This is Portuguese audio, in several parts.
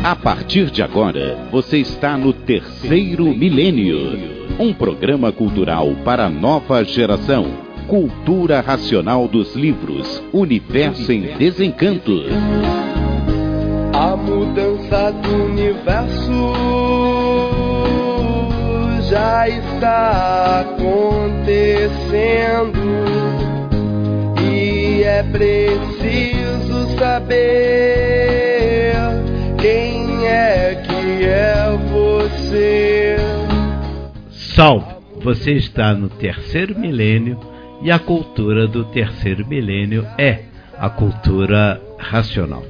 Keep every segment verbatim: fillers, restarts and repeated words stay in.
A partir de agora, você está no Terceiro Milênio, um programa cultural para a nova geração. Cultura racional dos livros, Universo em Desencanto. A mudança do universo já está acontecendo e é preciso saber quem é que é você. Salve! Você está no Terceiro Milênio e a cultura do Terceiro Milênio é a cultura racional.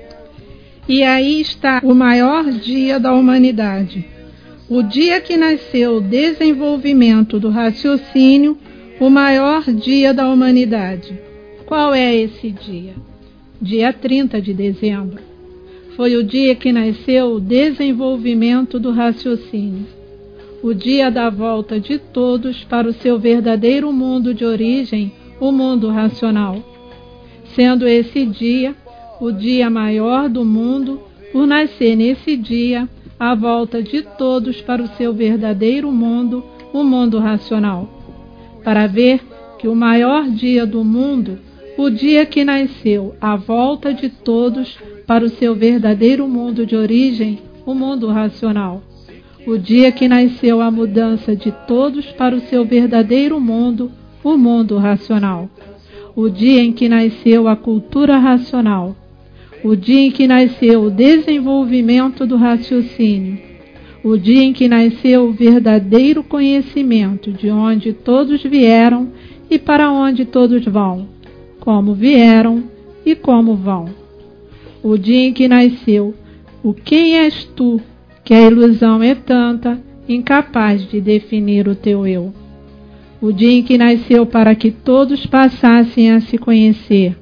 E aí está o maior dia da humanidade. O dia que nasceu o desenvolvimento do raciocínio, o maior dia da humanidade. Qual é esse dia? Dia trinta de dezembro. Foi o dia que nasceu o desenvolvimento do raciocínio. O dia da volta de todos para o seu verdadeiro mundo de origem, o mundo racional. Sendo esse dia o dia maior do mundo, por nascer nesse dia a volta de todos para o seu verdadeiro mundo, o mundo racional. Para ver que o maior dia do mundo, o dia que nasceu a volta de todos para o seu verdadeiro mundo de origem, o mundo racional. O dia que nasceu a mudança de todos para o seu verdadeiro mundo, o mundo racional. O dia em que nasceu a cultura racional. O dia em que nasceu o desenvolvimento do raciocínio. O dia em que nasceu o verdadeiro conhecimento de onde todos vieram e para onde todos vão, como vieram e como vão. O dia em que nasceu o quem és tu, que a ilusão é tanta, incapaz de definir o teu eu. O dia em que nasceu para que todos passassem a se conhecer.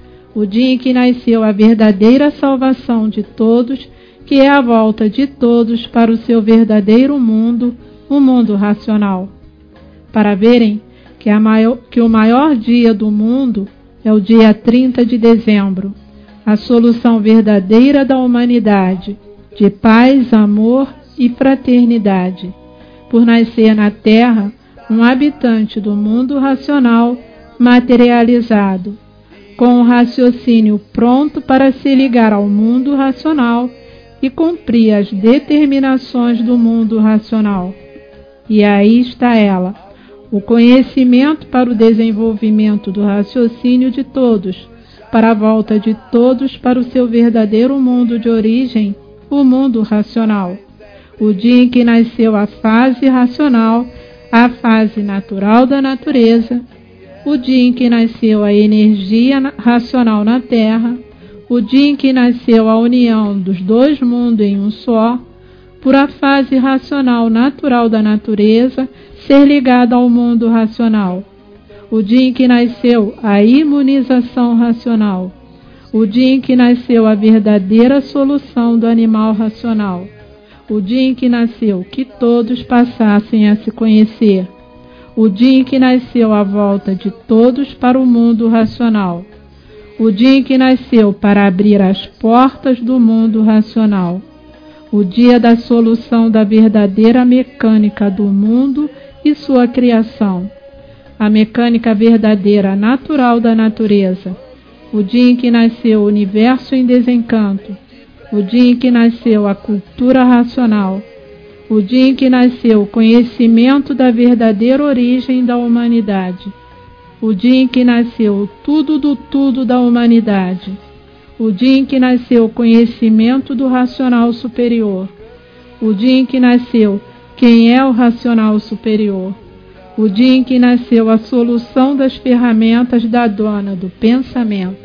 O dia em que nasceu a verdadeira salvação de todos, que é a volta de todos para o seu verdadeiro mundo, o mundo racional. Para verem que, a maior, que o maior dia do mundo é o dia trinta de dezembro, a solução verdadeira da humanidade, de paz, amor e fraternidade. Por nascer na Terra um habitante do mundo racional materializado, com o raciocínio pronto para se ligar ao mundo racional e cumprir as determinações do mundo racional. E aí está ela, o conhecimento para o desenvolvimento do raciocínio de todos, para a volta de todos para o seu verdadeiro mundo de origem, o mundo racional. O dia em que nasceu a fase racional, a fase natural da natureza, o dia em que nasceu a energia racional na Terra, o dia em que nasceu a união dos dois mundos em um só, por a fase racional natural da natureza ser ligada ao mundo racional, o dia em que nasceu a imunização racional, o dia em que nasceu a verdadeira solução do animal racional, o dia em que nasceu que todos passassem a se conhecer, o dia em que nasceu a volta de todos para o mundo racional, o dia em que nasceu para abrir as portas do mundo racional, o dia da solução da verdadeira mecânica do mundo e sua criação, a mecânica verdadeira natural da natureza, o dia em que nasceu o universo em desencanto, o dia em que nasceu a cultura racional, o dia em que nasceu o conhecimento da verdadeira origem da humanidade, o dia em que nasceu o tudo do tudo da humanidade, o dia em que nasceu o conhecimento do racional superior, o dia em que nasceu quem é o racional superior, o dia em que nasceu a solução das ferramentas da dona do pensamento,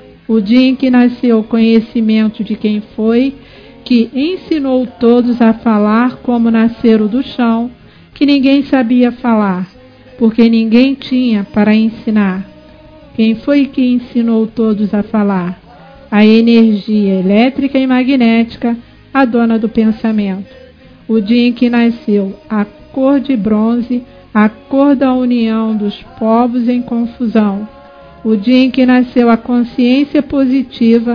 o dia em que nasceu o conhecimento de quem foi, que ensinou todos a falar como nasceram do chão, que ninguém sabia falar, porque ninguém tinha para ensinar. Quem foi que ensinou todos a falar? A energia elétrica e magnética, a dona do pensamento. O dia em que nasceu a cor de bronze, a cor da união dos povos em confusão. O dia em que nasceu a consciência positiva,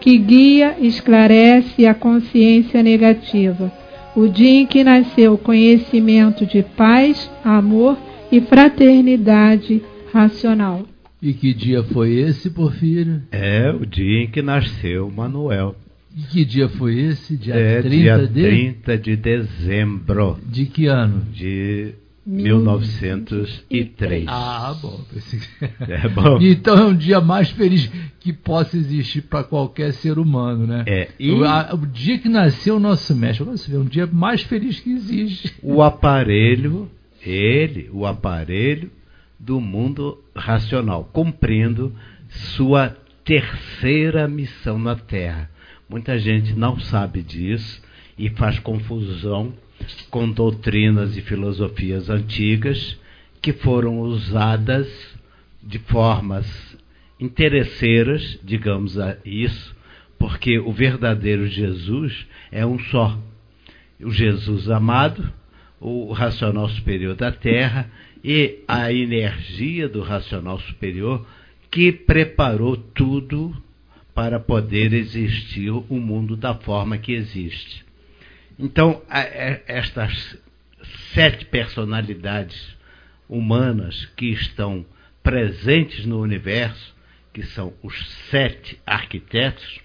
que guia, esclarece a consciência negativa. O dia em que nasceu o conhecimento de paz, amor e fraternidade racional. E que dia foi esse, Porfírio? É o dia em que nasceu Manuel. E que dia foi esse? Dia é trinta dia de... trinta de dezembro. De que ano? De mil novecentos e três. Ah, bom. É bom. Então é um dia mais feliz que possa existir para qualquer ser humano, né? É. E o, a, o dia que nasceu o nosso mestre, agora você vê, um dia mais feliz que existe. O aparelho, ele, o aparelho do mundo racional, cumprindo sua terceira missão na Terra. Muita gente não sabe disso e faz confusão com doutrinas e filosofias antigas que foram usadas de formas interesseiras, digamos isso, porque o verdadeiro Jesus é um só. O Jesus amado, o racional superior da Terra e a energia do racional superior que preparou tudo para poder existir o mundo da forma que existe. Então, estas sete personalidades humanas que estão presentes no universo, que são os sete arquitetos,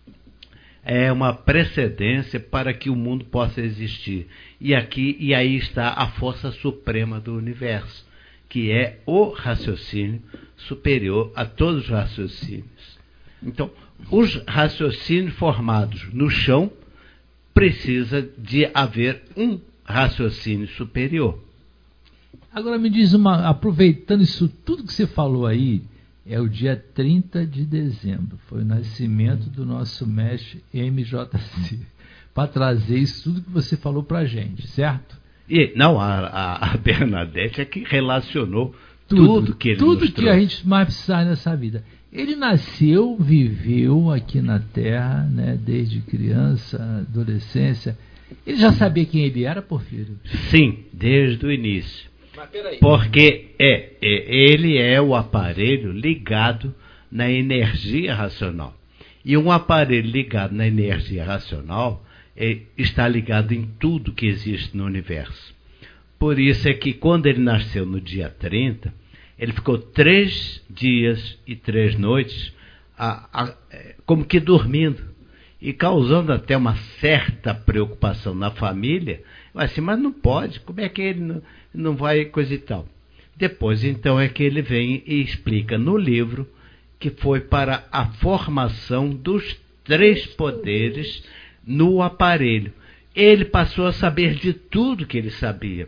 é uma precedência para que o mundo possa existir. E aqui e aí está a força suprema do universo, que é o raciocínio superior a todos os raciocínios. Então, os raciocínios formados no chão precisa de haver um raciocínio superior. Agora me diz uma, aproveitando isso tudo que você falou aí, é o dia trinta de dezembro, foi o nascimento do nosso mestre M J C, para trazer isso tudo que você falou para a gente, certo? E, não, a, a Bernadette é que relacionou tudo, tudo que ele tudo nos que trouxe. A gente mais precisa nessa vida. Ele nasceu, viveu aqui na Terra, né, desde criança, adolescência. Ele já sabia quem ele era, Porfírio? Sim, desde o início. Mas peraí. Porque é, é, ele é o aparelho ligado na energia racional. E um aparelho ligado na energia racional é, está ligado em tudo que existe no universo. Por isso é que quando ele nasceu no dia trinta, ele ficou três dias e três noites a, a, como que dormindo, e causando até uma certa preocupação na família. Assim, mas não pode, como é que ele não, não vai, coisa e tal. Depois, então, é que ele vem e explica no livro que foi para a formação dos três poderes no aparelho. Ele passou a saber de tudo que ele sabia.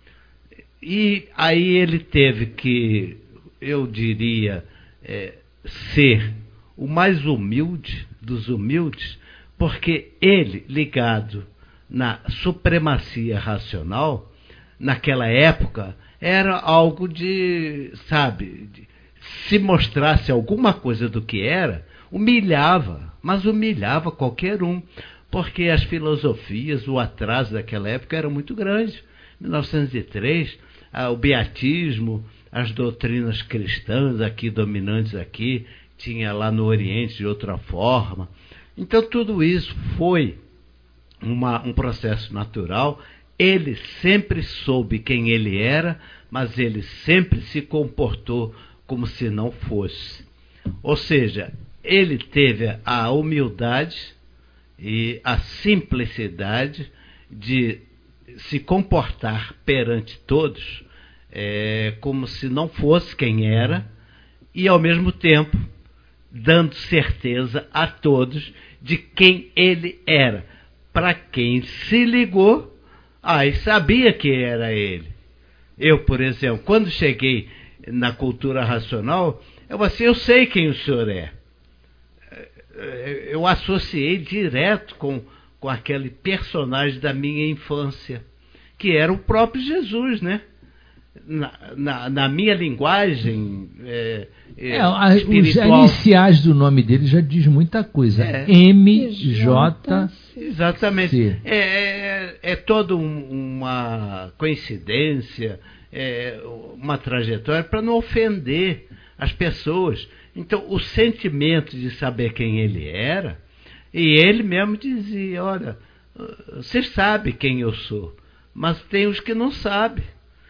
E aí ele teve que, eu diria, é, ser o mais humilde dos humildes, porque ele, ligado na supremacia racional, naquela época, era algo de, sabe, de, se mostrasse alguma coisa do que era, humilhava, mas humilhava qualquer um, porque as filosofias, o atraso daquela época era muito grande. Em mil novecentos e três, ah, o beatismo, as doutrinas cristãs aqui, dominantes aqui, tinha lá no Oriente de outra forma. Então tudo isso foi uma, um processo natural. Ele sempre soube quem ele era, mas ele sempre se comportou como se não fosse. Ou seja, ele teve a humildade e a simplicidade de se comportar perante todos é, como se não fosse quem era, e ao mesmo tempo dando certeza a todos de quem ele era. Para quem se ligou, aí sabia que era ele. Eu, por exemplo, quando cheguei na cultura racional, eu assim, eu sei quem o senhor é. Eu associei direto com, com aquele personagem da minha infância, que era o próprio Jesus, né? Na, na, na minha linguagem é, é, é, a, espiritual. Os iniciais do nome dele já diz muita coisa. É. M J C. Exatamente. É, é, é toda um, uma coincidência, é, uma trajetória para não ofender as pessoas. Então, o sentimento de saber quem ele era E ele mesmo dizia, olha, vocês sabem quem eu sou, mas tem os que não sabem.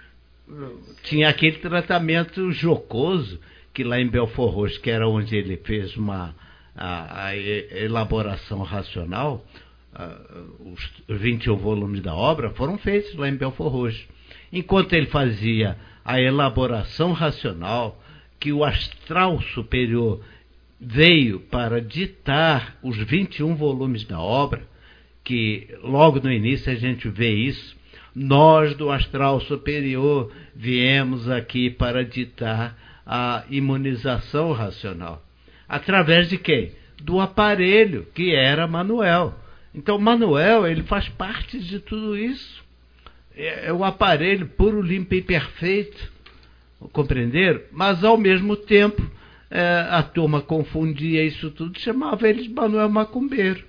Tinha aquele tratamento jocoso, que lá em Belfort Roxo, que era onde ele fez uma, a, a elaboração racional, a, os vinte e um volumes da obra foram feitos lá em Belfort Roxo. Enquanto ele fazia a elaboração racional, que o astral superior veio para ditar os vinte e um volumes da obra, que logo no início a gente vê isso, nós do astral superior viemos aqui para ditar a imunização racional. Através de quem? Do aparelho, que era Manuel. Então Manuel, ele faz parte de tudo isso. É, é o aparelho puro, limpo e perfeito. Compreenderam? Mas ao mesmo tempo, é, a turma confundia isso tudo, chamava ele de Manuel Macumbeiro.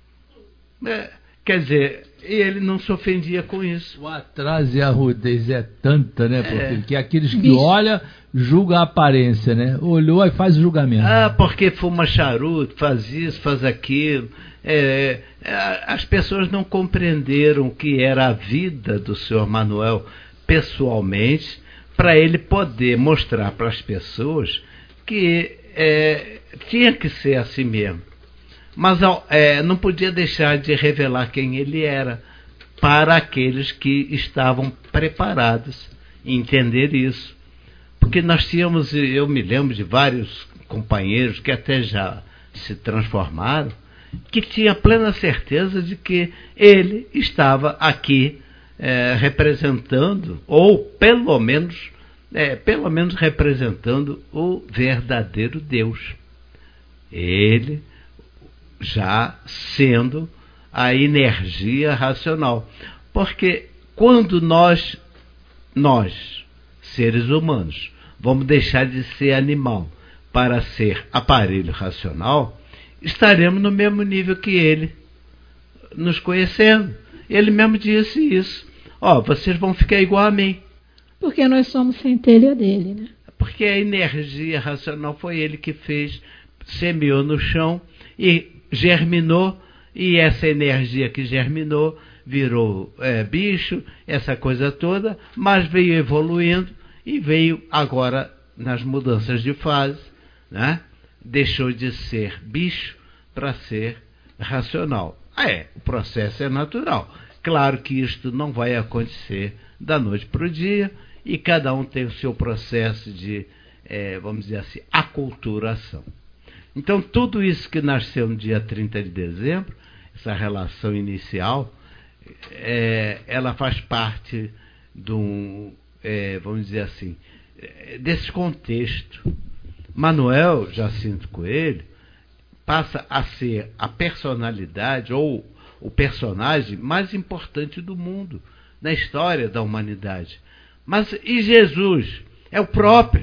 É, quer dizer, ele não se ofendia com isso. O atraso e a rudez é tanta, né, porque É. que aqueles que Bicho. olham, julgam a aparência, né? Olhou e faz o julgamento. Ah, porque fuma charuto, faz isso, faz aquilo. É, é, as pessoas não compreenderam o que era a vida do senhor Manuel pessoalmente, para ele poder mostrar para as pessoas que é, tinha que ser assim mesmo. Mas é, não podia deixar de revelar quem ele era para aqueles que estavam preparados em entender isso. Porque nós tínhamos, eu me lembro de vários companheiros que até já se transformaram, que tinha plena certeza de que ele estava aqui é, representando, ou pelo menos, é, pelo menos representando o verdadeiro Deus. Ele já sendo a energia racional. Porque quando nós, nós, seres humanos, vamos deixar de ser animal para ser aparelho racional, estaremos no mesmo nível que ele, nos conhecendo. Ele mesmo disse isso. Ó, oh, vocês vão ficar igual a mim. Porque nós somos centelha dele, né? Porque a energia racional foi ele que fez, semeou no chão e germinou, e essa energia que germinou virou é, bicho, essa coisa toda, mas veio evoluindo e veio agora nas mudanças de fase, né? Deixou de ser bicho para ser racional. Ah, é, o processo é natural. Claro que isto não vai acontecer da noite para o dia, e cada um tem o seu processo de, é, vamos dizer assim, aculturação. Então, tudo isso que nasceu no dia trinta de dezembro, essa relação inicial, é, ela faz parte de um, é, vamos dizer assim, desse contexto. Manuel Jacinto Coelho passa a ser a personalidade ou o personagem mais importante do mundo, na história da humanidade. Mas e Jesus? É o próprio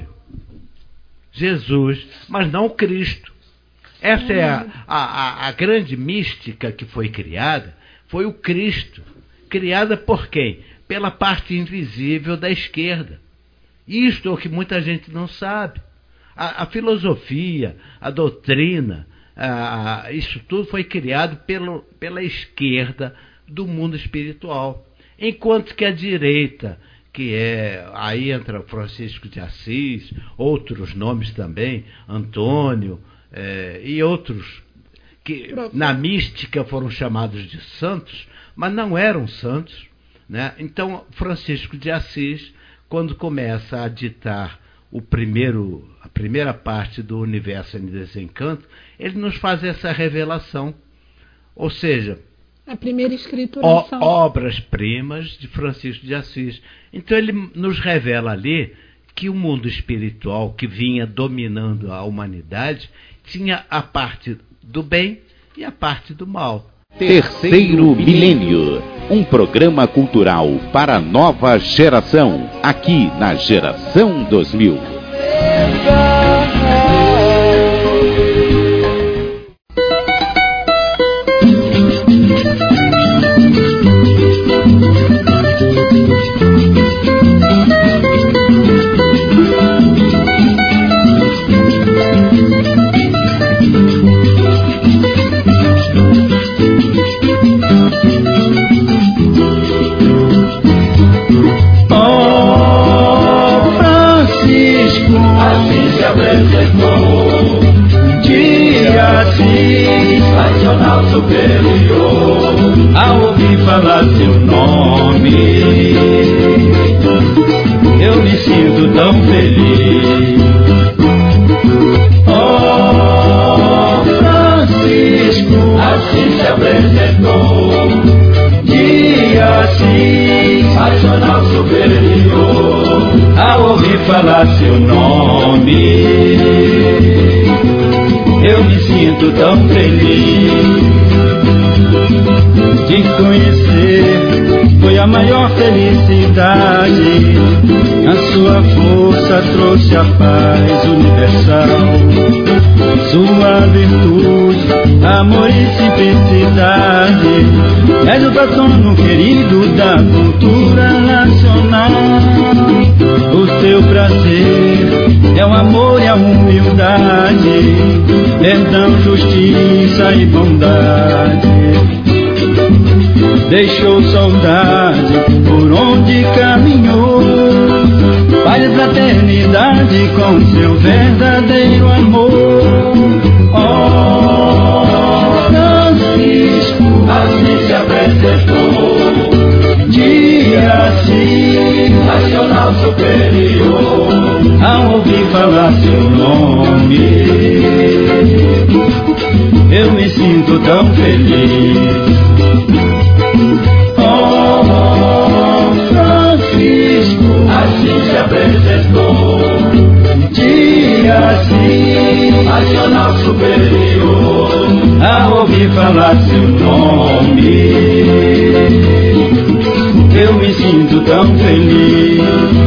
Jesus, mas não o Cristo. Essa é a, a, a grande mística que foi criada, foi o Cristo. Criada por quem? Pela parte invisível da esquerda. Isto é o que muita gente não sabe. A, a filosofia, a doutrina, a, a, isso tudo foi criado pelo, pela esquerda do mundo espiritual. Enquanto que a direita, que é, aí entra Francisco de Assis, outros nomes também, Antônio, é, e outros, que na mística foram chamados de santos, mas não eram santos, né? Então, Francisco de Assis, quando começa a ditar o primeiro, a primeira parte do Universo em Desencanto, ele nos faz essa revelação. Ou seja, a primeira escrituração. Obras-primas de Francisco de Assis. Então ele nos revela ali que o mundo espiritual que vinha dominando a humanidade tinha a parte do bem e a parte do mal. Terceiro Milênio, um programa cultural para a nova geração, aqui na Geração dois mil. racional superior. Ao ouvir falar seu nome, eu me sinto tão feliz. Oh, Francisco, assim se apresentou. Dia assim, racional superior. Ao ouvir falar seu nome, eu me sinto tão feliz. De conhecer foi a maior felicidade. A sua força trouxe a paz universal. Sua virtude, amor e simplicidade, és o patrono querido da cultura nacional. O teu prazer é o amor e a humildade, perdão, justiça e bondade. Deixou saudade por onde caminhou, paz e fraternidade com seu verdadeiro amor. Oh, Francisco, assim se apresentou. Dia assim, racional superior. Ao ouvir falar seu nome, eu me sinto tão feliz. Oh, Francisco, assim se apresentou. Dia assim, racional superior. Ao ouvir falar seu nome, eu me sinto tão feliz.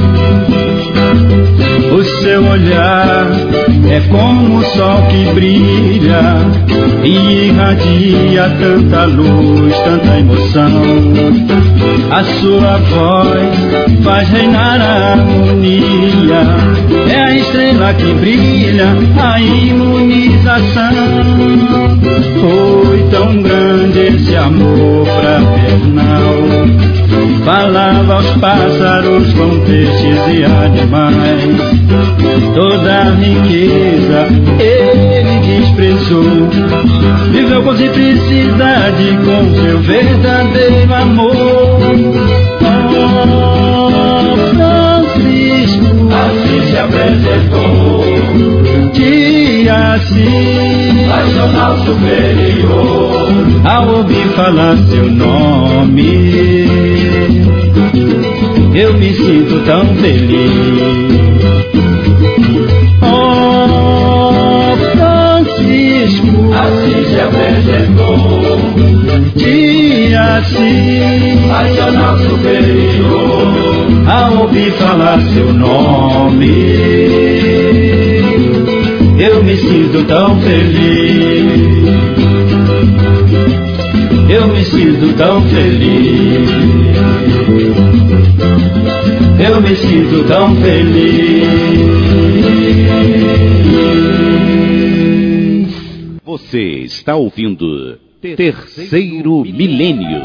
O seu olhar é como o sol que brilha e irradia tanta luz, tanta emoção. A sua voz faz reinar a harmonia, é a estrela que brilha, a imunização. Foi tão grande esse amor fraternal, falava aos pássaros com peixes e animais. Toda a riqueza ele expressou, viveu com simplicidade, com seu verdadeiro amor. Oh, Francisco, assim se apresentou. Dia assim, racional superior. Ao ouvir falar seu nome, eu me sinto tão feliz. Oh, Francisco, assim se apresentou. Dia assim, racional superior. Ao ouvir falar seu nome, eu me sinto tão feliz. Eu me sinto tão feliz. Eu me sinto tão feliz. Você está ouvindo Terceiro Milênio.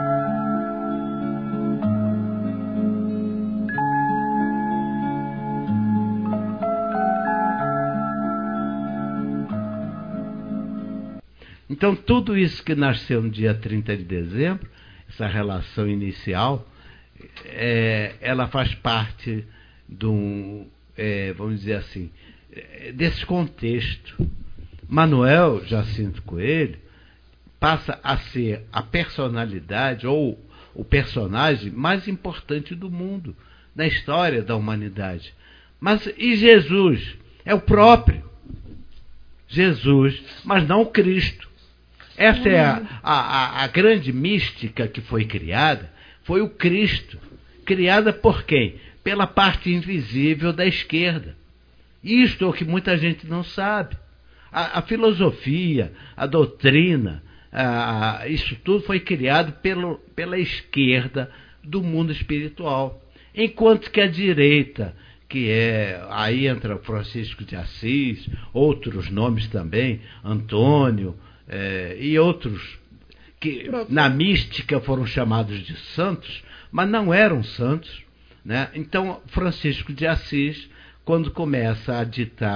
Então, tudo isso que nasceu no dia trinta de dezembro, essa relação inicial, é, ela faz parte de um, é, vamos dizer assim, desse contexto. Manuel Jacinto Coelho passa a ser a personalidade ou o personagem mais importante do mundo, na história da humanidade. Mas e Jesus? É o próprio Jesus, mas não o Cristo. Essa é a, a, a grande mística que foi criada, foi o Cristo. Criada por quem? Pela parte invisível da esquerda. Isto é o que muita gente não sabe. A, a filosofia, a doutrina, a, a, isso tudo foi criado pelo, pela esquerda do mundo espiritual. Enquanto que a direita, que é, aí entra Francisco de Assis, outros nomes também, Antônio, É, e outros que na mística foram chamados de santos, mas não eram santos, né? Então Francisco de Assis, quando começa a ditar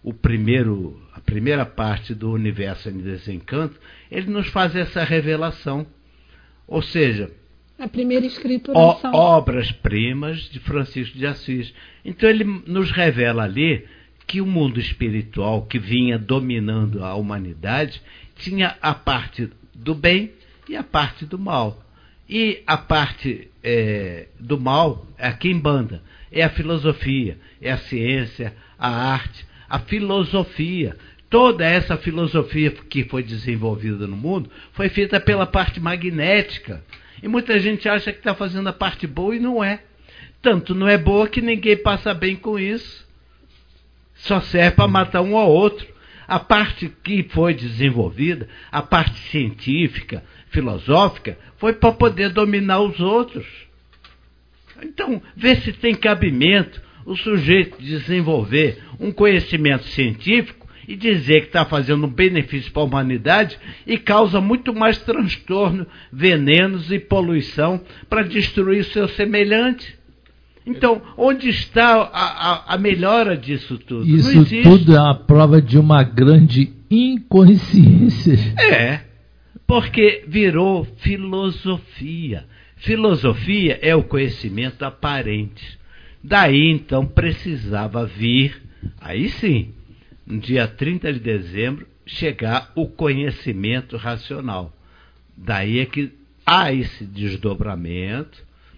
o primeiro, a primeira parte do Universo em Desencanto, ele nos faz essa revelação. Ou seja, a primeira escrituração. Obras-primas de Francisco de Assis. Então ele nos revela ali que o mundo espiritual que vinha dominando a humanidade tinha a parte do bem e a parte do mal. E a parte é, do mal é a quimbanda, é a filosofia, é a ciência, a arte, a filosofia. Toda essa filosofia que foi desenvolvida no mundo foi feita pela parte magnética. E muita gente acha que está fazendo a parte boa e não é. Tanto não é boa que ninguém passa bem com isso. Só serve para matar um ao outro. A parte que foi desenvolvida, a parte científica, filosófica, foi para poder dominar os outros. Então, vê se tem cabimento o sujeito desenvolver um conhecimento científico e dizer que está fazendo um benefício para a humanidade e causa muito mais transtorno, venenos e poluição para destruir o seu semelhante. Então, onde está a, a, a melhora disso tudo? Isso não existe. Tudo é uma prova de uma grande inconsciência. É, porque virou filosofia. Filosofia é o conhecimento aparente. Daí, então, precisava vir, aí sim, no dia trinta de dezembro, chegar o conhecimento racional. Daí é que há esse desdobramento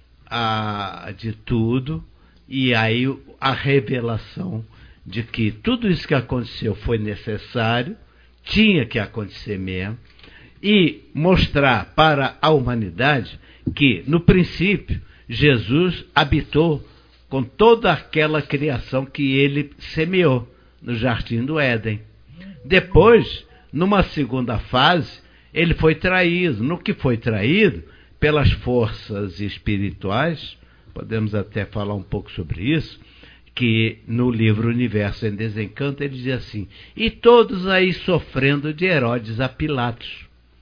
a, de tudo, e aí a revelação de que tudo isso que aconteceu foi necessário, tinha que acontecer mesmo, e mostrar para a humanidade que, no princípio, Jesus habitou com toda aquela criação que ele semeou no Jardim do Éden. Depois, numa segunda fase, ele foi traído. No que foi traído, pelas forças espirituais, podemos até falar um pouco sobre isso, que no livro Universo em Desencanto ele diz assim: e todos aí sofrendo de Herodes a Pilatos.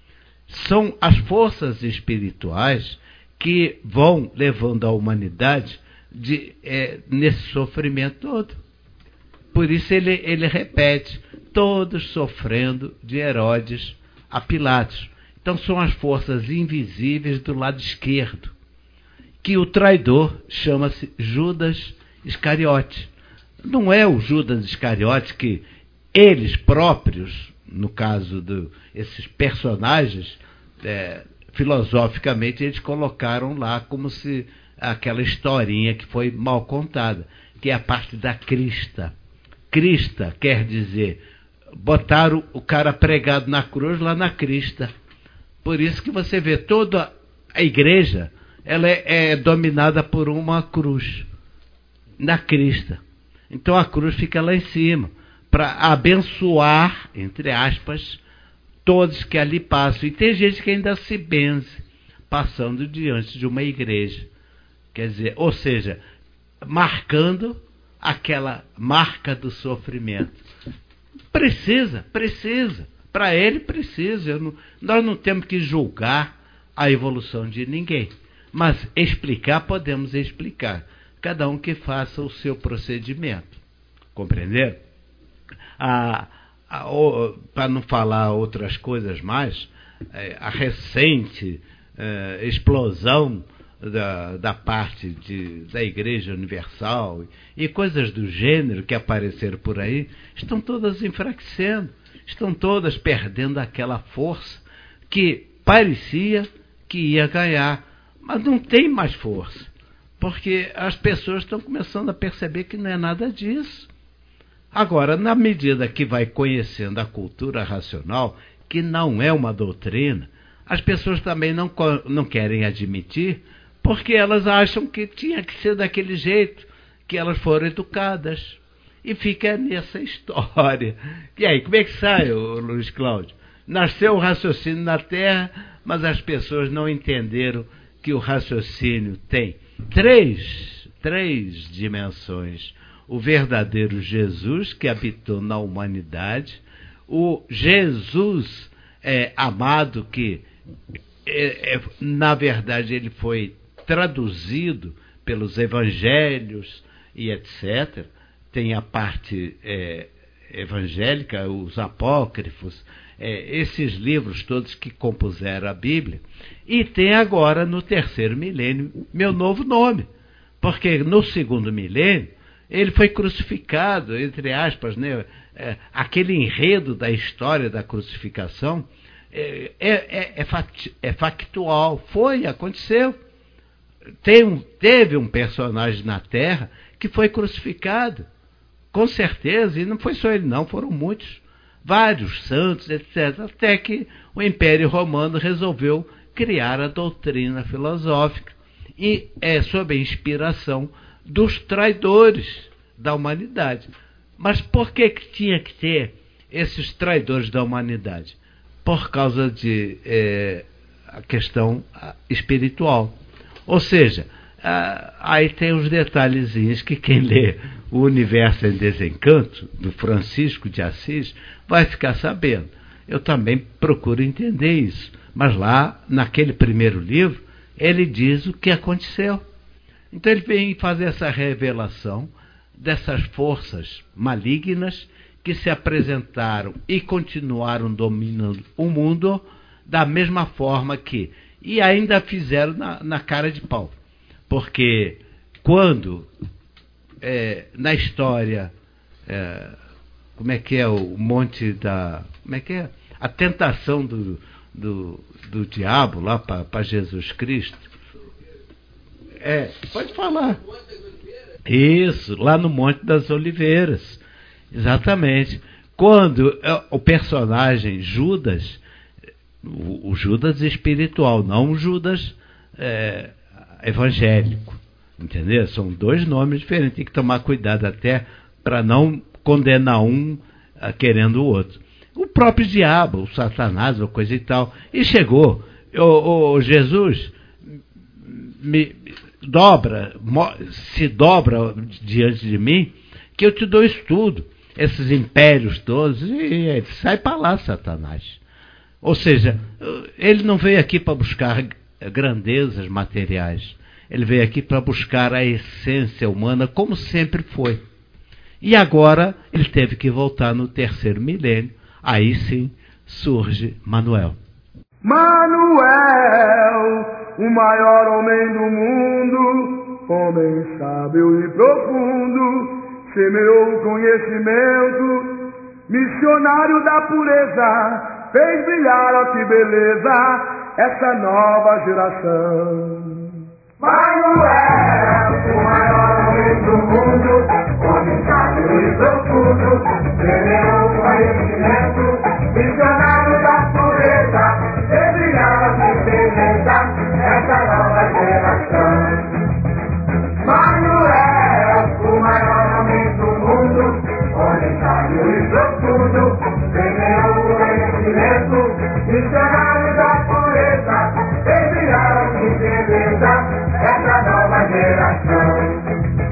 São as forças espirituais que vão levando a humanidade de, é, nesse sofrimento todo. Por isso ele, ele repete, todos sofrendo de Herodes a Pilatos. Então são as forças invisíveis do lado esquerdo, que o traidor chama-se Judas Iscariote. Não é o Judas Iscariote que eles próprios, no caso desses personagens, é, filosoficamente eles colocaram lá como se aquela historinha que foi mal contada, que é a parte da crista. Crista quer dizer, botaram o cara pregado na cruz lá na crista. Por isso que você vê toda a igreja, ela é, é dominada por uma cruz, na crista. Então a cruz fica lá em cima, para abençoar, entre aspas, todos que ali passam. E tem gente que ainda se benze, passando diante de uma igreja. Quer dizer, ou seja, marcando aquela marca do sofrimento. Precisa, precisa. Para ele precisa. Eu não, nós não temos que julgar a evolução de ninguém. Mas explicar, podemos explicar. Cada um que faça o seu procedimento. Compreenderam? A, a, para não falar outras coisas mais, a recente eh, explosão Da, da parte de, da Igreja Universal e coisas do gênero que apareceram por aí, estão todas enfraquecendo, estão todas perdendo aquela força que parecia que ia ganhar, mas não tem mais força, porque as pessoas estão começando a perceber que não é nada disso. Agora, na medida que vai conhecendo a cultura racional, que não é uma doutrina, as pessoas também não, não querem admitir, porque elas acham que tinha que ser daquele jeito, que elas foram educadas. E fica nessa história. E aí, como é que sai, o Luiz Cláudio? Nasceu o raciocínio na Terra, mas as pessoas não entenderam que o raciocínio tem três, três dimensões. O verdadeiro Jesus, que habitou na humanidade, o Jesus é, amado, que, é, é, na verdade, ele foi traduzido pelos evangelhos e etcétera. Tem a parte é, evangélica, os apócrifos, é, esses livros todos que compuseram a Bíblia, e tem agora, no terceiro milênio, meu novo nome, porque no segundo milênio ele foi crucificado, entre aspas, né? É, aquele enredo da história da crucificação é, é, é, fact, é factual, foi, aconteceu. Tem um, teve um personagem na Terra que foi crucificado, com certeza, e não foi só ele não, foram muitos, vários santos, etcétera, até que o Império Romano resolveu criar a doutrina filosófica, e é sob a inspiração dos traidores da humanidade. Mas por que que tinha que ter esses traidores da humanidade? Por causa de é, a questão espiritual. Ou seja, ah, aí tem os detalhezinhos que quem lê O Universo em Desencanto, do Francisco de Assis, vai ficar sabendo. Eu também procuro entender isso. Mas lá, naquele primeiro livro, ele diz o que aconteceu. Então ele vem fazer essa revelação dessas forças malignas que se apresentaram e continuaram dominando o mundo da mesma forma que, e ainda fizeram na, na cara de pau. Porque quando, é, na história, é, como é que é o monte da... Como é que é? A tentação do, do, do diabo lá para Jesus Cristo. É, pode falar. Isso, lá no Monte das Oliveiras. Exatamente. Quando o personagem Judas, o, o Judas espiritual, não o Judas é, evangélico, entendeu? São dois nomes diferentes, tem que tomar cuidado até para não condenar um a, querendo o outro. O próprio diabo, o Satanás, ou coisa e tal, e chegou, o, o Jesus me dobra, se dobra diante de mim, que eu te dou isso tudo, esses impérios todos, e ele sai para lá, Satanás. Ou seja, ele não veio aqui para buscar grandezas materiais, ele veio aqui para buscar a essência humana, como sempre foi. E agora ele teve que voltar no terceiro milênio, aí sim surge Manuel. Manuel, o maior homem do mundo, homem sábio e profundo, semeou o conhecimento, missionário da pureza, fez brilhar, ó que beleza, essa nova geração. Manuel, o maior homem do mundo, homem sábio e profundo, semeou o conhecimento, missionário da pureza, fez brilhar, ó que beleza, essa nova geração. Manuel, o maior homem do mundo, homem sábio e profundo, semeou o conhecimento, missionário da pureza, fez brilhar, ó que beleza, essa nova geração.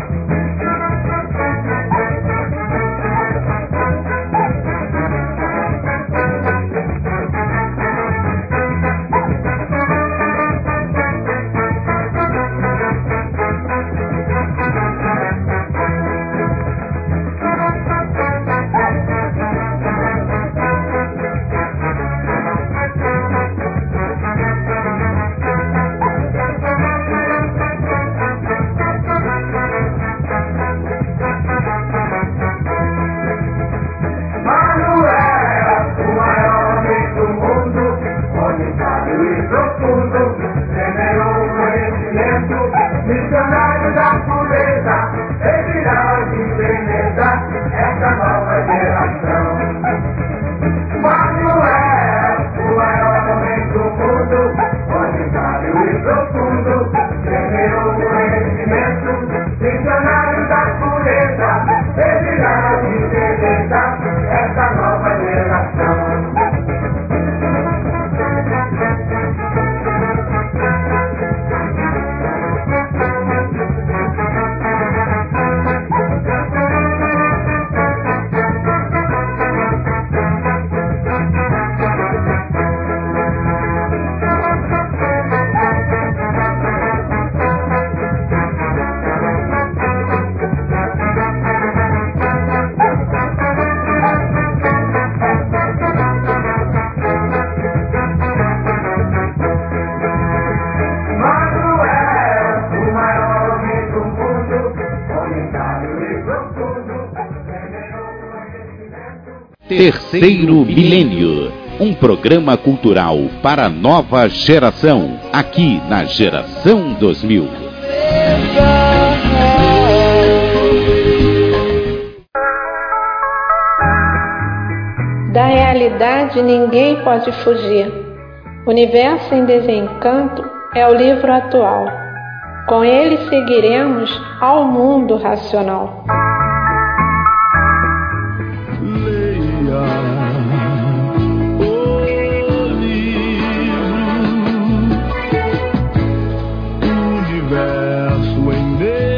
Missionário da pureza, fez virar de beleza, essa nova geração. Manuel, o maior homem do mundo, homem sábio e profundo, semeou o conhecimento, missionário da pureza, fez virar de beleza, essa nova geração. Terceiro Milênio, um programa cultural para a nova geração, aqui na Geração dois mil. Da realidade ninguém pode fugir. Universo em Desencanto é o livro atual. Com ele seguiremos ao mundo racional. Leia o livro Universo em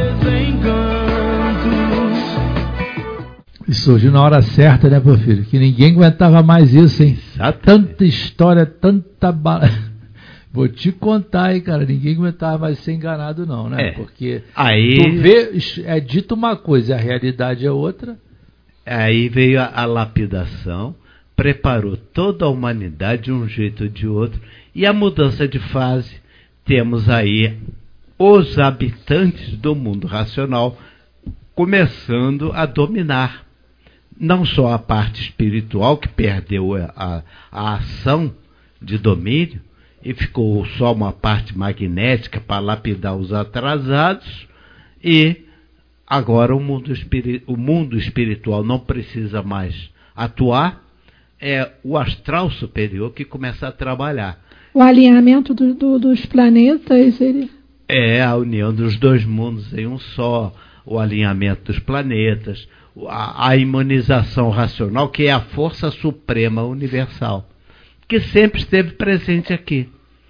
Desencanto. E surgiu na hora certa, né, meu filho? Que ninguém aguentava mais isso, hein? Exatamente. Tanta história, tanta bala. Vou te contar, hein, cara. Ninguém aguentava mais ser enganado, não, né? É. Porque Aí... tu vê, é dito uma coisa e a realidade é outra. Aí veio a, a lapidação, preparou toda a humanidade de um jeito ou de outro, e a mudança de fase, temos aí os habitantes do mundo racional começando a dominar, não só a parte espiritual, que perdeu a, a ação de domínio, e ficou só uma parte magnética para lapidar os atrasados, e agora o mundo, espiri- o mundo espiritual não precisa mais atuar, é o astral superior que começa a trabalhar. O alinhamento do, do, dos planetas, ele... É a união dos dois mundos em um só, o alinhamento dos planetas, a, a imunização racional, que é a força suprema universal, que sempre esteve presente aqui.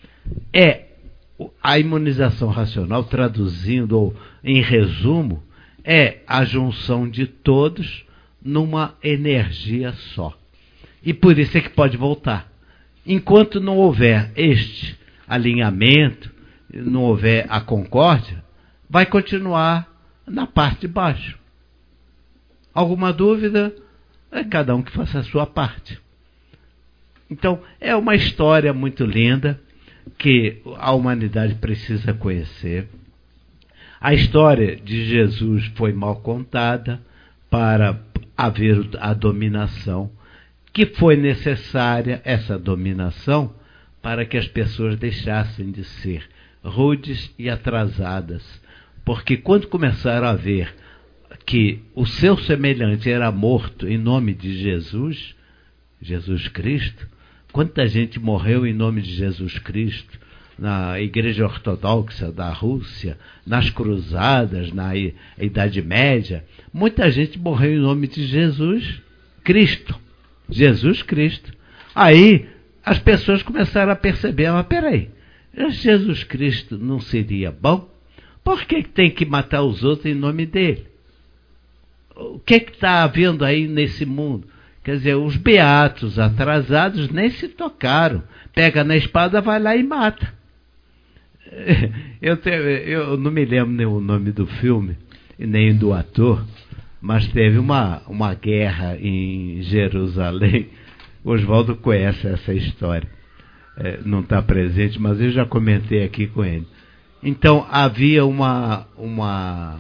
É a imunização racional, traduzindo ou em resumo, é a junção de todos numa energia só. E por isso é que pode voltar. Enquanto não houver este alinhamento, não houver a concórdia, vai continuar na parte de baixo. Alguma dúvida? É cada um que faça a sua parte. Então, é uma história muito linda que a humanidade precisa conhecer. A história de Jesus foi mal contada para haver a dominação, que foi necessária essa dominação para que as pessoas deixassem de ser rudes e atrasadas. Porque quando começaram a ver que o seu semelhante era morto em nome de Jesus, Jesus Cristo, quanta gente morreu em nome de Jesus Cristo, na Igreja Ortodoxa da Rússia, nas cruzadas, na Idade Média, muita gente morreu em nome de Jesus Cristo. Jesus Cristo. Aí as pessoas começaram a perceber, mas peraí, Jesus Cristo não seria bom? Por que tem que matar os outros em nome dele? O que está havendo aí nesse mundo? Quer dizer, os beatos atrasados nem se tocaram. Pega na espada, vai lá e mata. Eu, te, eu não me lembro nem o nome do filme, nem do ator, mas teve uma, uma guerra em Jerusalém. O Oswaldo conhece essa história. É, não está presente, mas eu já comentei aqui com ele. Então, havia uma, uma,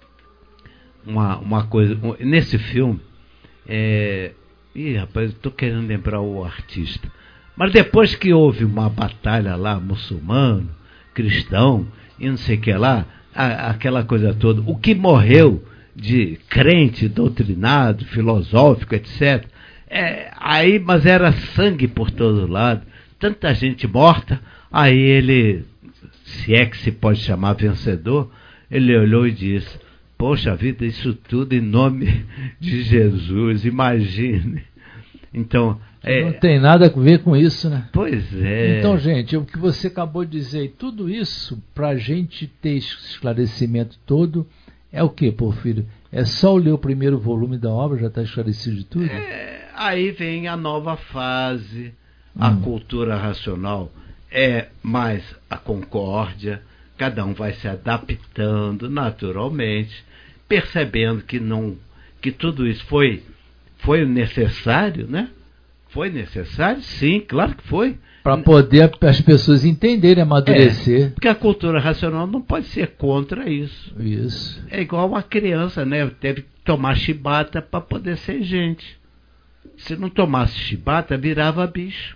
uma, uma coisa... Nesse filme... É, ih, rapaz, estou querendo lembrar o artista. Mas depois que houve uma batalha lá, muçulmano, cristão, e não sei o que lá, a, aquela coisa toda, o que morreu de crente, doutrinado, filosófico, etcétera. É, aí, mas era sangue por todo lado, tanta gente morta. Aí ele, se é que se pode chamar vencedor, ele olhou e disse: poxa vida, isso tudo em nome de Jesus, imagine. Então, é, não tem nada a ver com isso, né? Pois é. Então, gente, o que você acabou de dizer, tudo isso, para a gente ter esse esclarecimento todo, é o que, Porfírio? É só ler o primeiro volume da obra, já está esclarecido de tudo? É, aí vem a nova fase, a hum. cultura racional é mais a concórdia, cada um vai se adaptando naturalmente, percebendo que, não, que tudo isso foi, foi necessário, né? Foi necessário? Sim, claro que foi. Para poder as pessoas entenderem, amadurecer. É, porque a cultura racional não pode ser contra isso. Isso. É igual uma criança, né? Teve que tomar chibata para poder ser gente. Se não tomasse chibata, virava bicho.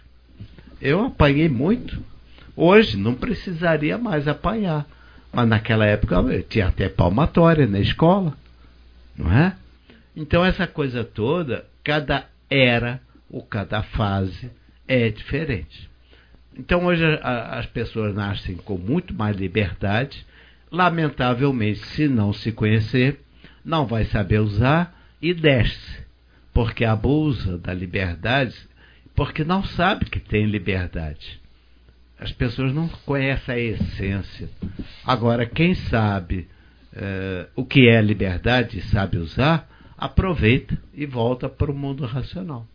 Eu apanhei muito. Hoje não precisaria mais apanhar. Mas naquela época eu tinha até palmatória na escola. Não é? Então essa coisa toda, cada era ou cada fase é diferente. Então hoje a, as pessoas nascem com muito mais liberdade. Lamentavelmente, se não se conhecer, não vai saber usar e desce. Porque abusa da liberdade, porque não sabe que tem liberdade. As pessoas não conhecem a essência. Agora, quem sabe uh, o que é liberdade e sabe usar, aproveita e volta para o mundo racional.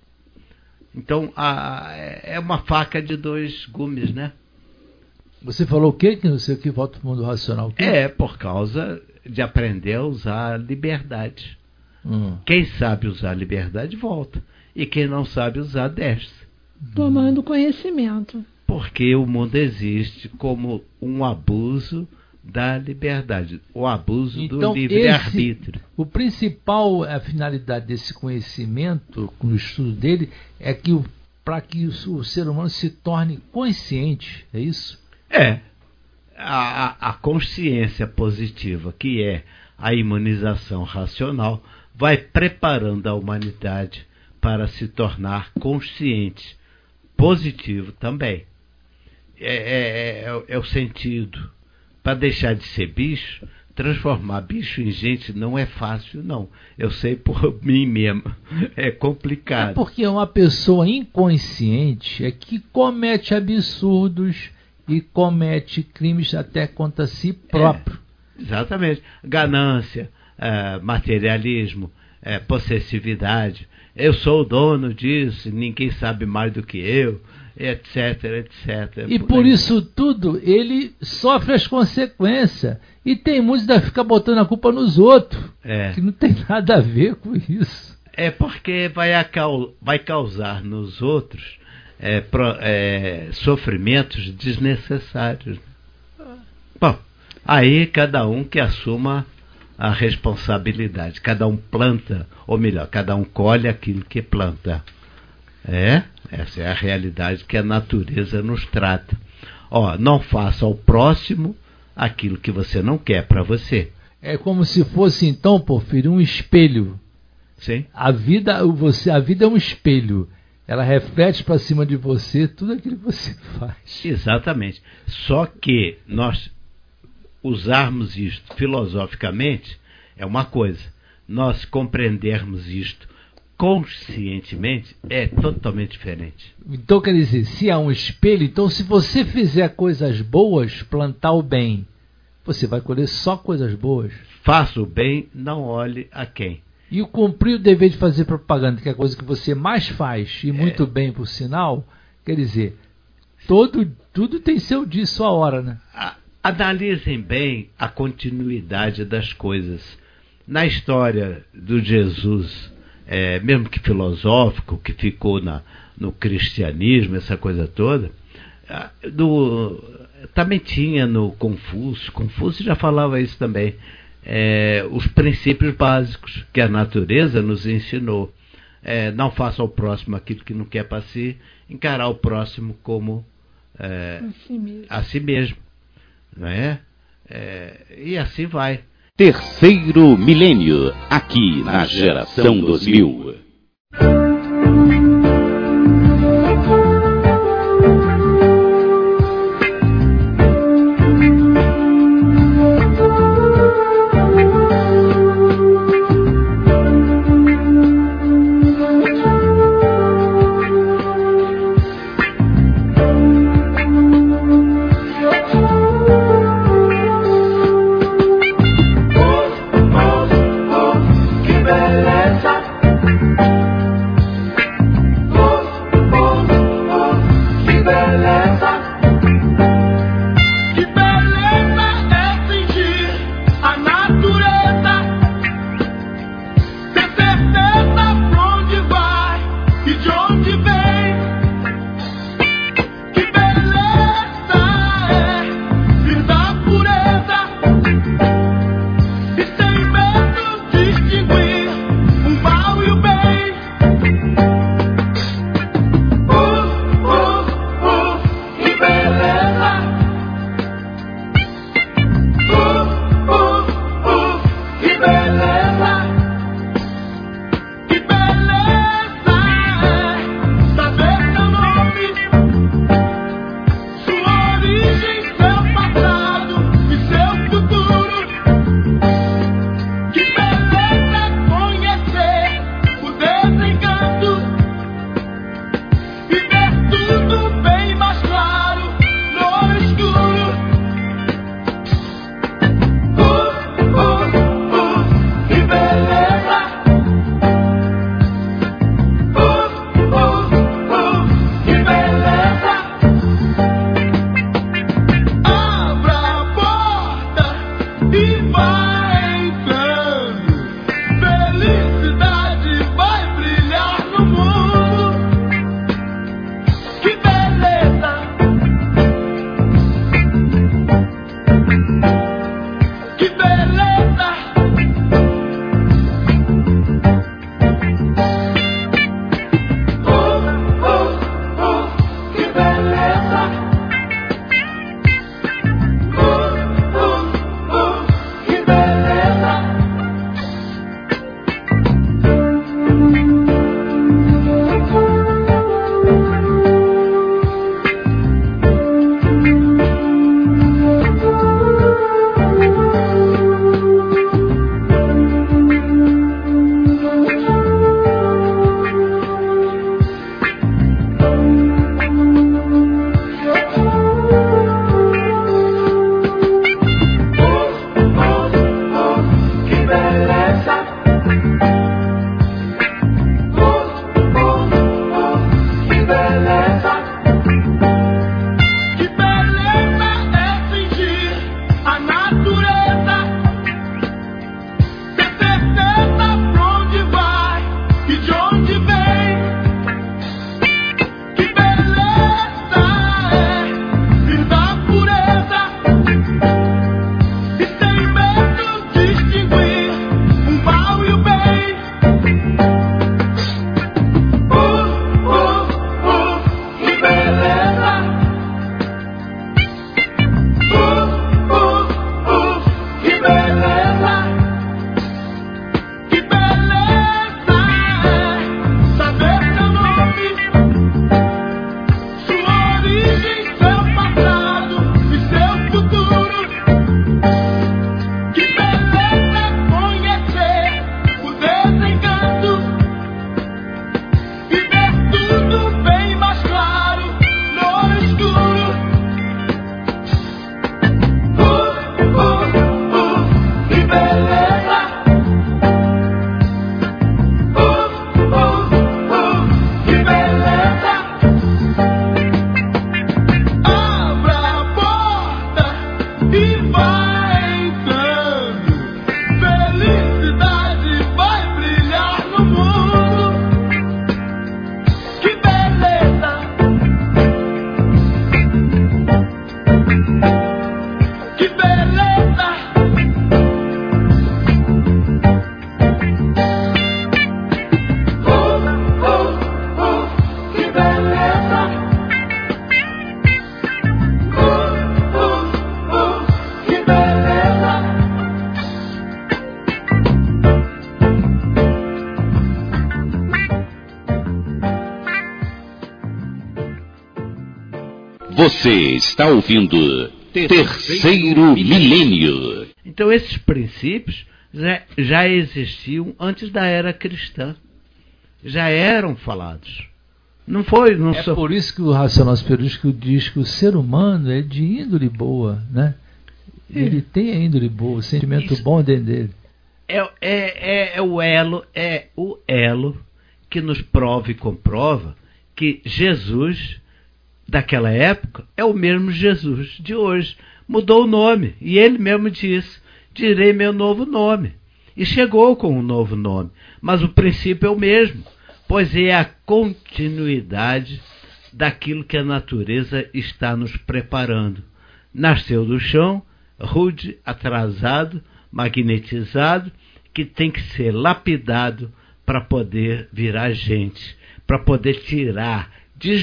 Então, a, é uma faca de dois gumes, né? Você falou o quê? Que não sei o que volta para o mundo racional. É, por causa de aprender a usar a liberdade. Hum. Quem sabe usar a liberdade, volta. E quem não sabe usar, desce. Tomando conhecimento. Porque o mundo existe como um abuso da liberdade, o abuso então, do livre-arbítrio. O principal, a finalidade desse conhecimento, no estudo dele, é que para que o, o ser humano se torne consciente, é isso? É. A, a consciência positiva, que é a imunização racional, vai preparando a humanidade para se tornar consciente, positivo também. É, é, é, é o sentido. Para deixar de ser bicho, transformar bicho em gente não é fácil, não. Eu sei por mim mesmo. É complicado. É porque uma pessoa inconsciente é que comete absurdos e comete crimes até contra si próprio. É, exatamente. Ganância, é, materialismo, é, possessividade. Eu sou o dono disso, ninguém sabe mais do que eu. Etc, etcétera. E por isso tudo, ele sofre as consequências. E tem muitos que ficam botando a culpa nos outros, é. que não tem nada a ver com isso. É porque vai, acal, vai causar nos outros é, pro, é, sofrimentos desnecessários. Bom, aí cada um que assuma a responsabilidade. Cada um planta, ou melhor, cada um colhe aquilo que planta. É, essa é a realidade que a natureza nos trata. Ó, não faça ao próximo aquilo que você não quer para você. É como se fosse então, Porfírio, um espelho. Sim. A vida, você, a vida é um espelho. Ela reflete para cima de você tudo aquilo que você faz. Exatamente. Só que nós usarmos isto filosoficamente é uma coisa. Nós compreendermos isto conscientemente é totalmente diferente. Então quer dizer, se há um espelho, então se você fizer coisas boas, plantar o bem, você vai colher só coisas boas. Faça o bem, não olhe a quem. E o cumprir o dever de fazer propaganda, que é a coisa que você mais faz, e muito é. bem por sinal, quer dizer, todo, tudo tem seu dia, sua hora, né? A, analisem bem a continuidade das coisas. Na história do Jesus, É, mesmo que filosófico, que ficou na, no cristianismo, essa coisa toda, do, também tinha no Confúcio, Confúcio já falava isso também, é, os princípios básicos que a natureza nos ensinou. É, não faça ao próximo aquilo que não quer para si, encarar o próximo como é, a si mesmo, a si mesmo, não é? É, e assim vai. Terceiro milênio, aqui na Geração dois mil. Você está ouvindo Terceiro Milênio. Então esses princípios já, já existiam antes da era cristã. Já eram falados. Não foi... Não é só... por isso que o racional periodístico diz que o ser humano é de índole boa, né? Ele é. tem a índole boa, o sentimento isso bom dentro dele. É, é, é, é o elo, é o elo que nos prova e comprova que Jesus daquela época é o mesmo Jesus de hoje. Mudou o nome. E ele mesmo disse, direi meu novo nome. E chegou com um novo nome. Mas o princípio é o mesmo, pois é a continuidade daquilo que a natureza está nos preparando. Nasceu do chão, rude, atrasado, magnetizado, que tem que ser lapidado para poder virar gente, para poder tirar,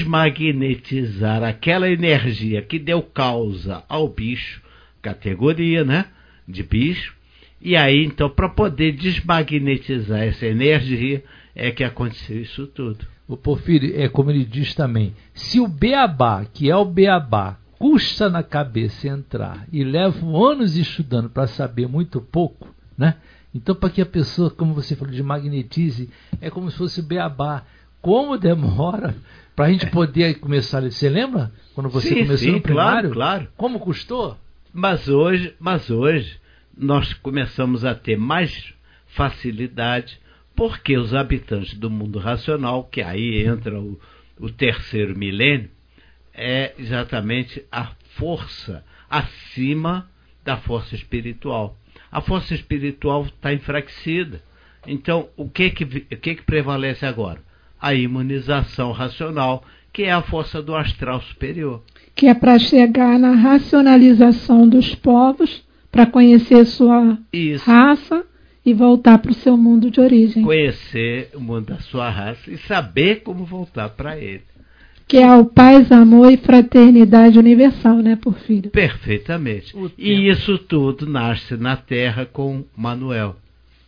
desmagnetizar aquela energia que deu causa ao bicho, categoria, né, de bicho, e aí então para poder desmagnetizar essa energia é que aconteceu isso tudo. O Porfírio, é como ele diz também, se o beabá, que é o beabá, custa na cabeça entrar e leva anos estudando para saber muito pouco, né? Então, para que a pessoa, como você falou, desmagnetize, é como se fosse o beabá. Como demora para a gente é. poder começar? Você lembra quando você sim, começou sim, no primário? Claro, claro. Como custou? Mas hoje, mas hoje nós começamos a ter mais facilidade, porque os habitantes do mundo racional, que aí entra o, o terceiro milênio, é exatamente a força acima da força espiritual. A força espiritual está enfraquecida. Então, o que que, o que que prevalece agora? A imunização racional, que é a força do astral superior. Que é para chegar na racionalização dos povos, para conhecer sua Isso. raça e voltar para o seu mundo de origem. Conhecer o mundo da sua raça e saber como voltar para ele. Que é o paz, amor e fraternidade universal, né, Porfírio? Perfeitamente. E isso tudo nasce na Terra com Manuel.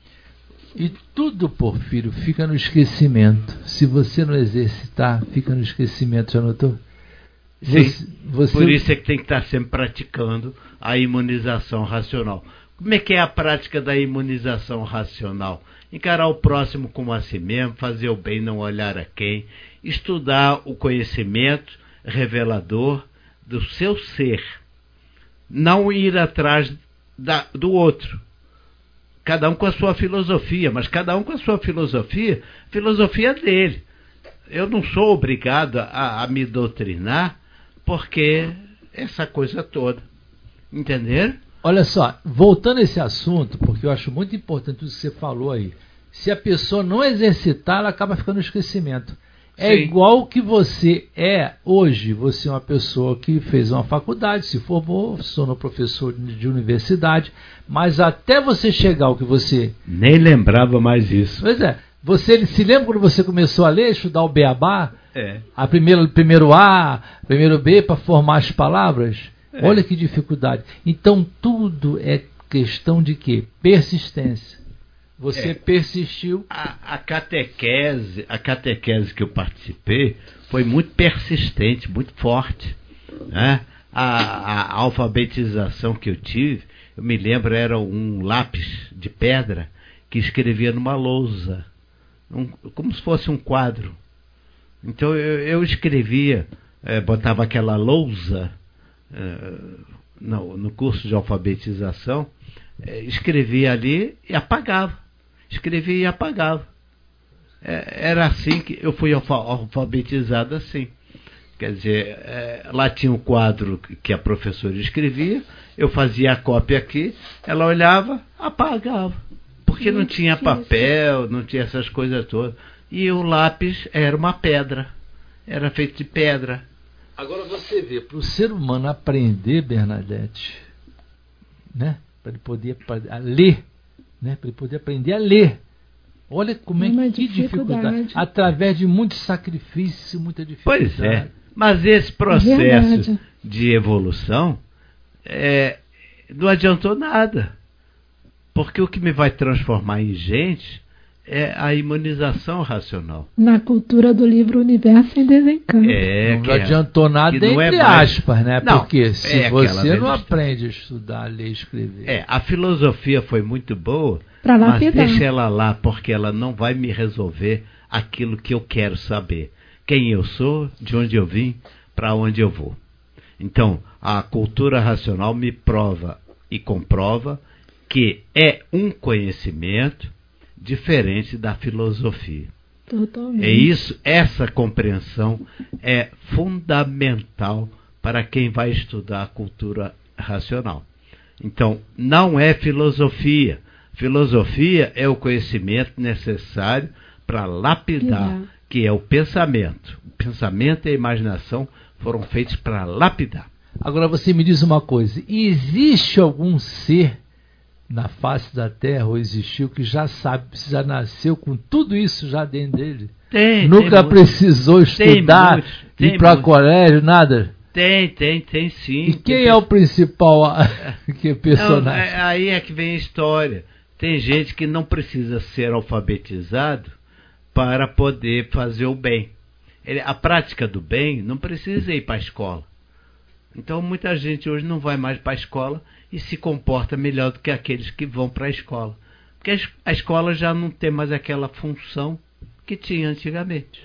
E tudo, Porfírio, fica no esquecimento. Se você não exercitar, fica no esquecimento, já notou? Sim, você, você... por isso é que tem que estar sempre praticando a imunização racional. Como é que é a prática da imunização racional? Encarar o próximo como a si mesmo, fazer o bem, não olhar a quem, estudar o conhecimento revelador do seu ser, não ir atrás da, do outro, cada um com a sua filosofia, mas cada um com a sua filosofia, filosofia dele. Eu não sou obrigado a, a me doutrinar, porque essa coisa toda, entenderam? Olha só, voltando a esse assunto, porque eu acho muito importante o que você falou aí. Se a pessoa não exercitar, ela acaba ficando no esquecimento. É Sim. igual que você é hoje. Você é uma pessoa que fez uma faculdade, se formou, se tornou professor de universidade, mas até você chegar ao que você... Nem lembrava mais isso. Pois é. Você se lembra quando você começou a ler, estudar o beabá? É. A primeiro, primeiro A, primeiro B, para formar as palavras? É. Olha que dificuldade. Então tudo é questão de quê? Persistência. Você é. persistiu. A, a catequese, a catequese que eu participei foi muito persistente, muito forte, né? A, a alfabetização que eu tive, eu me lembro, era um lápis de pedra que escrevia numa lousa, um, como se fosse um quadro. Então eu, eu escrevia, é, botava aquela lousa é, no, no curso de alfabetização, é, escrevia ali e apagava. Escrevia e apagava. É, era assim que eu fui alfa, alfabetizado assim. Quer dizer, é, lá tinha um quadro que a professora escrevia, eu fazia a cópia aqui, ela olhava, apagava. Porque não tinha papel, não tinha essas coisas todas. E o lápis era uma pedra. Era feito de pedra. Agora você vê, para o ser humano aprender, Bernadette, né? Para ele poder ler, né? Para ele poder aprender a ler. Olha como é que dificuldade. dificuldade. Através de muito sacrifício, muita dificuldade. Pois é. Mas esse processo é de evolução é, não adiantou nada. Porque o que me vai transformar em gente é a imunização racional. Na cultura do livro Universo em Desencanto. É, não que adiantou é, nada, que não entre é mais, aspas, né? Não, Porque se é você não velha aprende a estudar, ler e escrever. É, a filosofia foi muito boa, Pra mas lapidar. deixa ela lá, porque ela não vai me resolver aquilo que eu quero saber. Quem eu sou, de onde eu vim, para onde eu vou. Então, a cultura racional me prova e comprova que é um conhecimento diferente da filosofia. Totalmente. É isso, essa compreensão é fundamental para quem vai estudar a cultura racional. Então, não é filosofia. Filosofia é o conhecimento necessário para lapidar, Exato. que é o pensamento. O pensamento e a imaginação foram feitos para lapidar. Agora você me diz uma coisa, existe algum ser na face da Terra, ou existiu, que já sabe, já nasceu com tudo isso já dentro dele? Tem, Nunca tem precisou muitos. estudar, Tem muitos, tem ir para muitos. colégio, nada? Tem, tem, tem sim. E quem Tem é o principal que é personagem? Não, é- aí é que vem a história. Tem gente que não precisa ser alfabetizado para poder fazer o bem. Ele, a prática do bem não precisa ir para a escola. Então muita gente hoje não vai mais para a escola e se comporta melhor do que aqueles que vão para a escola. Porque a, es- a escola já não tem mais aquela função que tinha antigamente.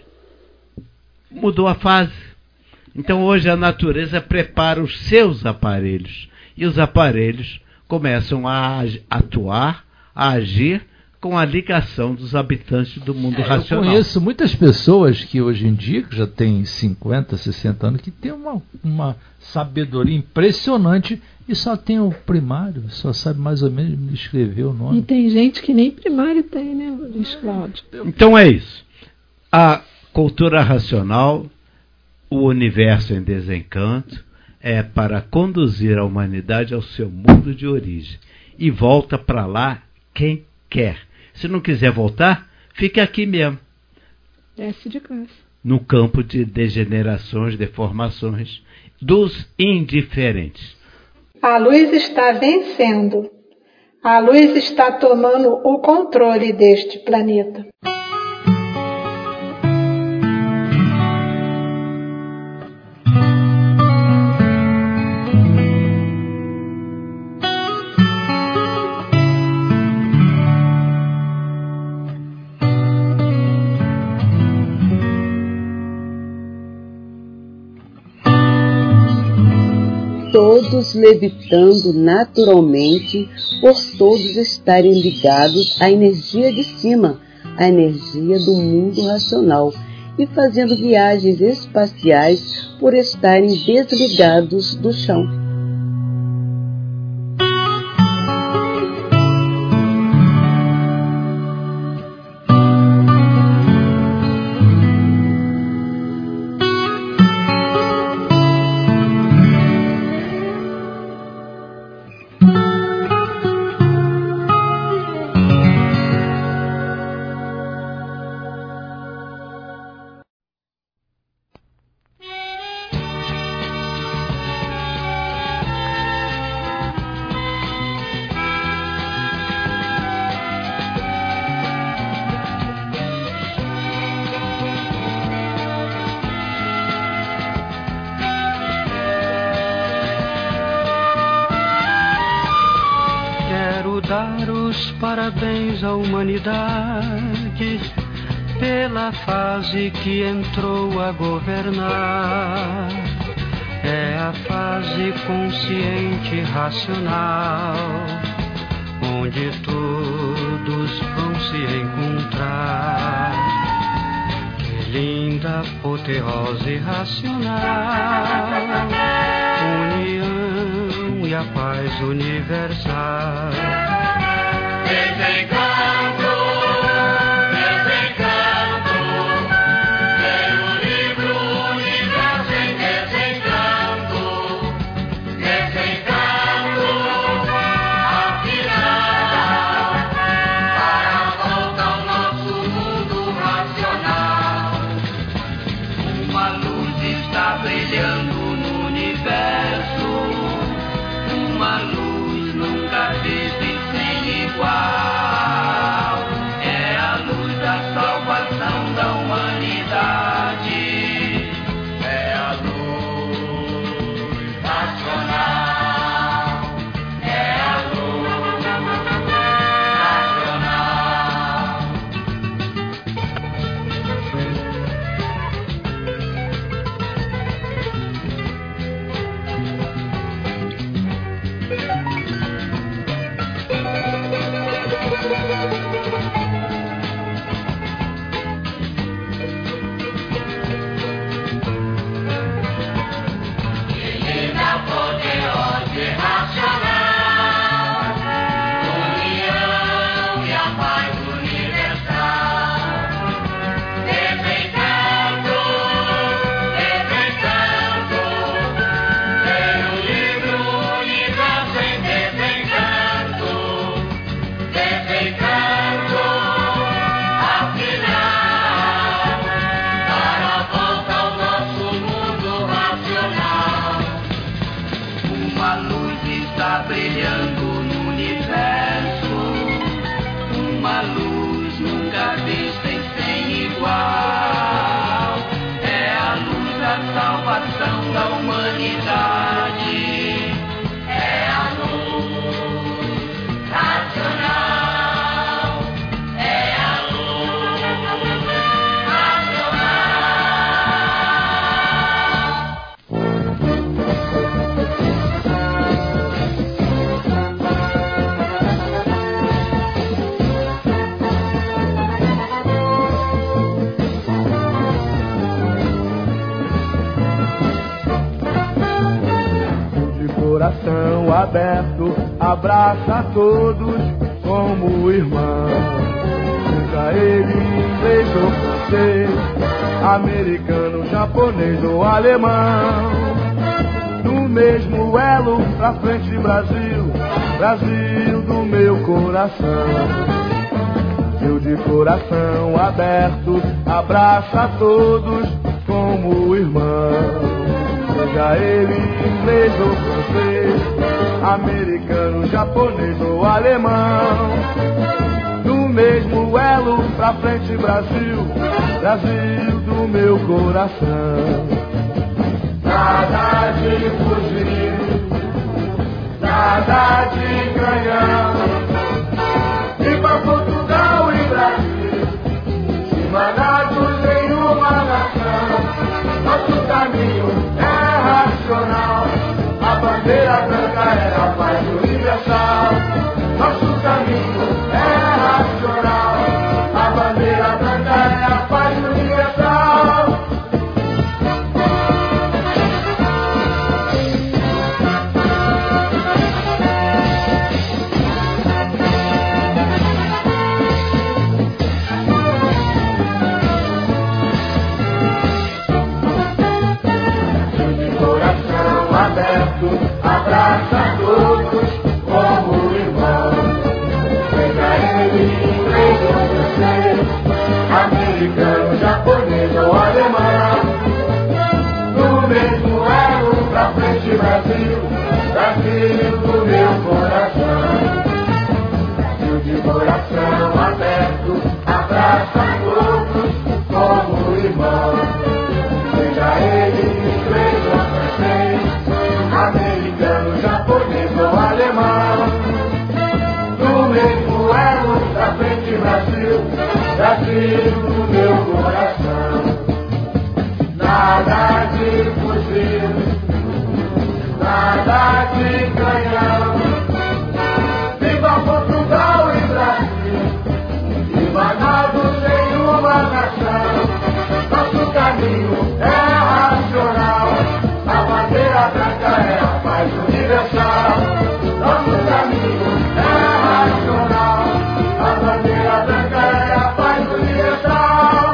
Mudou a fase. Então hoje a natureza prepara os seus aparelhos. E os aparelhos começam a ag- atuar, a agir com a ligação dos habitantes do mundo É, eu racional. conheço muitas pessoas que hoje em dia, que já têm cinquenta, sessenta anos, que têm uma, uma sabedoria impressionante e só tem o primário, só sabe mais ou menos escrever o E nome. tem gente que nem primário tem, né, Luiz Cláudio? Então é isso. A cultura racional, o universo em desencanto, é para conduzir a humanidade ao seu mundo de origem. E volta para lá quem quer. Se não quiser voltar, fica aqui mesmo, Desce de casa. no campo de degenerações, deformações dos indiferentes. A luz está vencendo. A luz está tomando o controle deste planeta. Todos levitando naturalmente, por todos estarem ligados à energia de cima, à energia do mundo racional, e fazendo viagens espaciais por estarem desligados do chão. Dar os parabéns à humanidade pela fase que entrou a governar. É a fase consciente racional, onde todos vão se encontrar. Que linda apoteose racional, união e a paz universal. Desencanto, desencanto, pelo livro Universo em Desencanto, desencanto, afinal, para a volta ao nosso mundo racional. Uma luz está brilhando no universo, uma luz nunca vista e sem igual. brilhando no universo, uma luz nunca vista e sem igual. É a luz da salvação da humanidade. É a luz racional. É a luz racional. Coração aberto, abraça a todos como irmão. Seja ele inglês ou francês, americano, japonês ou alemão. No mesmo elo, pra frente Brasil, Brasil do meu coração. Eu de coração aberto, abraça a todos como irmão. Seja ele inglês ou francês, americano, japonês ou alemão. No mesmo elo, pra frente Brasil, Brasil do meu coração. Nada de fugir, nada de ganhar. Viva Portugal e Brasil, emanados em uma nação. Nosso caminho é racional, a bandeira branca é a paz universal. Nosso caminho é racional, a bandeira branca é a paz universal. Abraça a todos como irmão. Seja ele inglês ou francês, americano, japonês ou alemão. No mesmo elo, pra frente Brasil, Brasil do meu coração. Brasil de coração aberto, abraça a todos como irmão. Seja ele inglês ou francês, americano, japonês ou alemão. No mesmo elo, pra frente Brasil, Brasil do meu coração. Nada de fugir, nada de ganhar. Viva Portugal e Brasil, emanados em uma nação. Nosso caminho é racional, a bandeira branca é a paz universal. Nosso caminho é racional, a bandeira branca é a paz universal.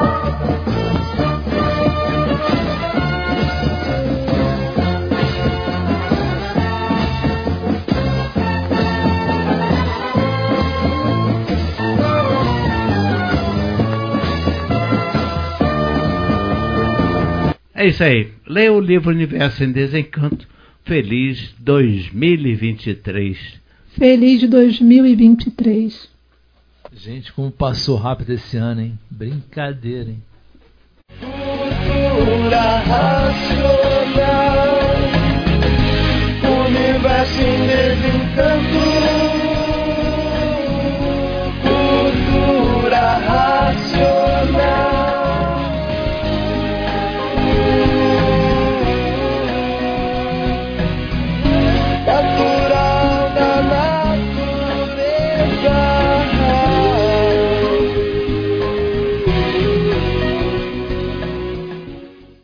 É isso aí. Leia o livro Universo em Desencanto. Feliz dois mil e vinte e três. Feliz dois mil e vinte e três. Gente, como passou rápido esse ano, hein? Brincadeira, hein? Cultura racional.